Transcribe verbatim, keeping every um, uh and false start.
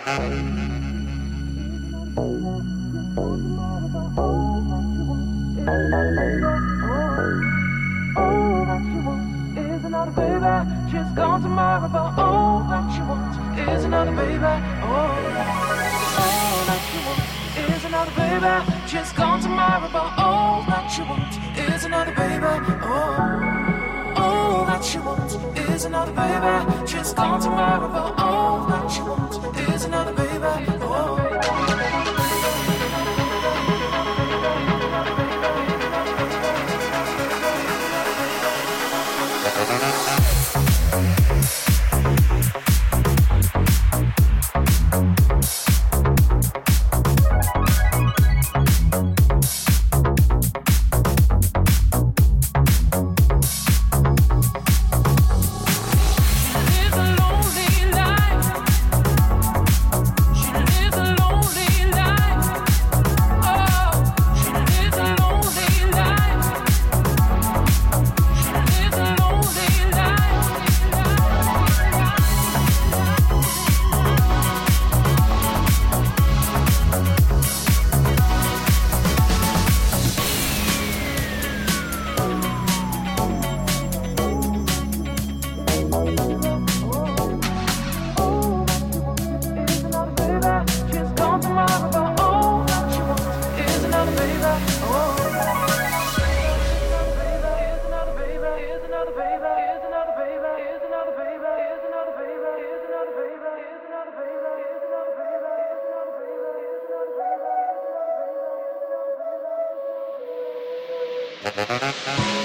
She's gone tomorrow, but all that she wants is another baby. Oh, all that she wants is another baby. She's gone tomorrow, but all that she wants is another baby. Oh, all that she wants is another baby. She's gone tomorrow, but all that she wants is another baby. Oh. Thank you.